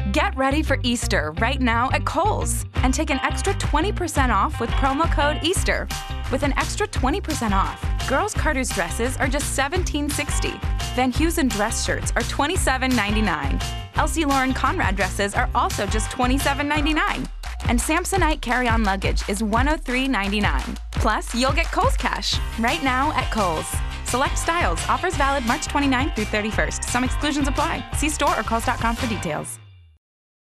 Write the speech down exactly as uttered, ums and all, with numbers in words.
Get ready for Easter right now at Kohl's and take an extra twenty percent off with promo code EASTER. With an extra twenty percent off, Girls Carter's dresses are just seventeen sixty. Van Heusen dress shirts are twenty-seven ninety-nine. Elsie Lauren Conrad dresses are also just twenty-seven ninety-nine. And Samsonite carry-on luggage is one hundred three ninety-nine. Plus, you'll get Kohl's Cash right now at Kohl's. Select styles. Offers valid March twenty-ninth through thirty-first. Some exclusions apply. See store or kohls dot com for details.